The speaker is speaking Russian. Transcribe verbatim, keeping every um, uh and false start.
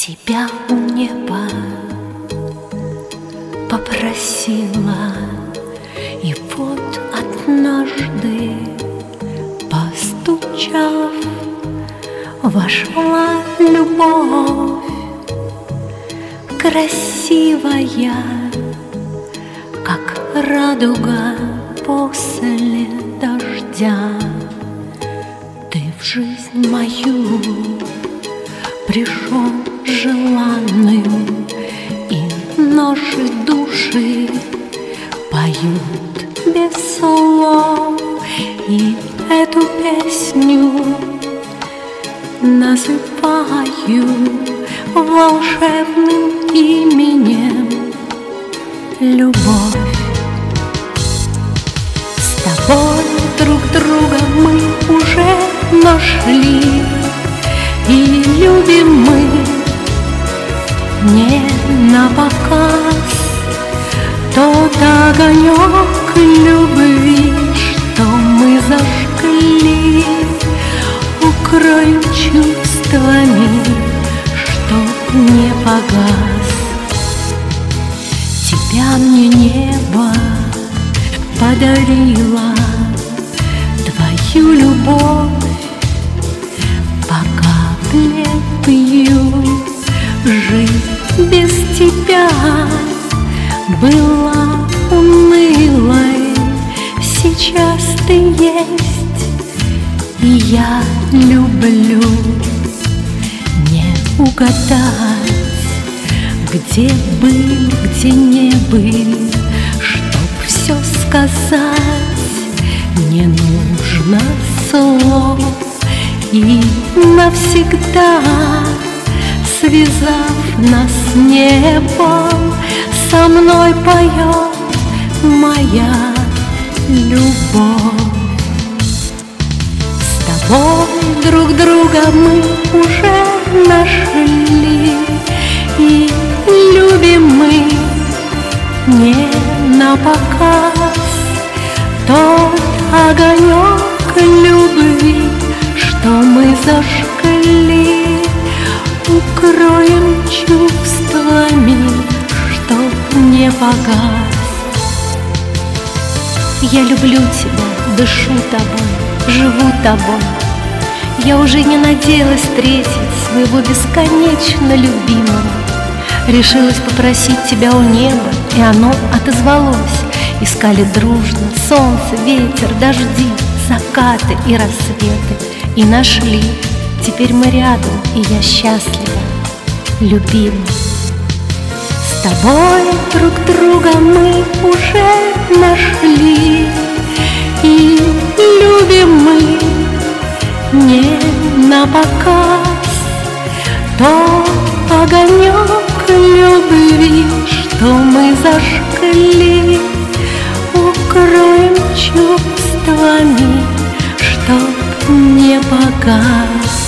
Тебя у неба попросила, и вот однажды, постучав, вошла любовь красивая, как радуга после дождя. Ты в жизнь мою пришел желанным, и наши души поют без слов, и эту песню называю волшебным именем любовь. С тобой друг друга мы уже нашли, и любим мы не напоказ тот огонек любви, что мы зажгли. Укроем чувствами, чтоб не погас. Тебя мне небо подарило, твою любовь. Пока пью, жизнь без тебя была унылой. Сейчас ты есть, и я люблю не угадать, где был, где не был. Чтоб все сказать, не нужно слов, и навсегда связав нас небом, со мной поет моя любовь. С тобой друг друга мы уже нашли, и любим мы не напоказ тот огонек любви, что мы зажгли. Укроем чувствами, чтоб не погас. Я люблю тебя, дышу тобой, живу тобой. Я уже не надеялась встретить своего бесконечно любимого. Решилась попросить тебя у неба, и оно отозвалось. Искали дружно солнце, ветер, дожди, закаты и рассветы, и нашли. Теперь мы рядом, и я счастлива, любимый. С тобой друг друга мы уже нашли, и любим мы не напоказ тот огонек любви, что мы зажгли. Укроем чувствами, чтоб не погас.